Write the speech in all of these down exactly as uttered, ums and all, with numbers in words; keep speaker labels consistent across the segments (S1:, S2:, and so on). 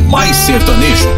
S1: Mais Sertanejo.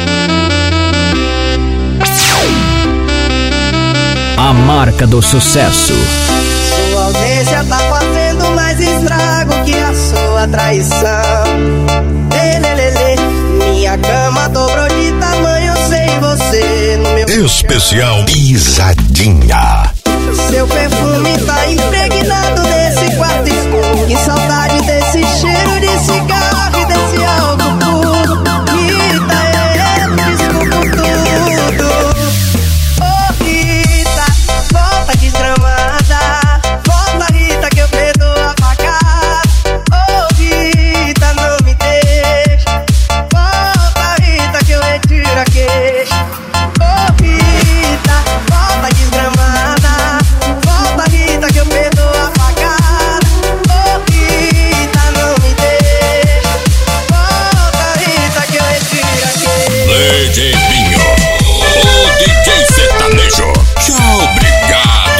S2: A marca do sucesso.
S3: Sua ausência tá fazendo mais estrago que a sua traição. Lelelele, minha cama dobrou de tamanho sem você no meu
S4: Especial Pisadinha.
S3: Seu perfume tá impregnado desse quarto escuro. Que saudade desse cheiro de cigarro e desse álcool puro. Rita, eu desculpo tudo. Oh Rita, volta desgramada. Volta Rita que eu perdoo a facada. Oh Rita, não me deixa. Volta Rita que eu retiro a queixa. Oh Rita, volta desgramada. Volta Rita que eu perdoo a facada. Oh Rita, não me deixa. Volta Rita que eu retiro a queixa.
S4: Lady Binho, o D J sertanejo. Tchau, obrigado.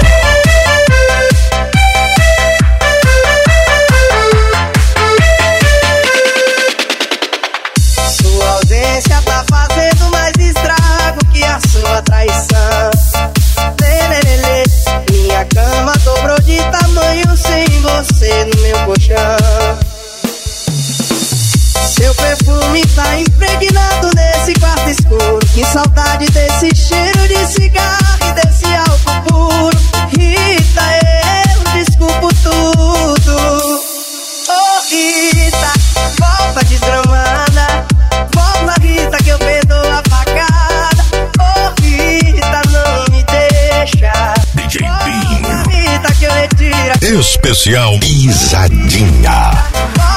S3: Sua ausência tá fazendo mais estrago que a sua traição. Lelelele, minha cama dobrou de tamanho sem você no meu colchão. Seu perfume tá impregnado nesse quarto escuro. Que saudade desse cheiro de cigarro e desse álcool puro. Rita, eu desculpo tudo. Oh Rita, volta desgramada. Volta Rita que eu perdoo a facada. Oh Rita, não me deixa.
S4: D J Binho.
S3: Volta Rita que eu retiro a
S4: Especial Pisadinha.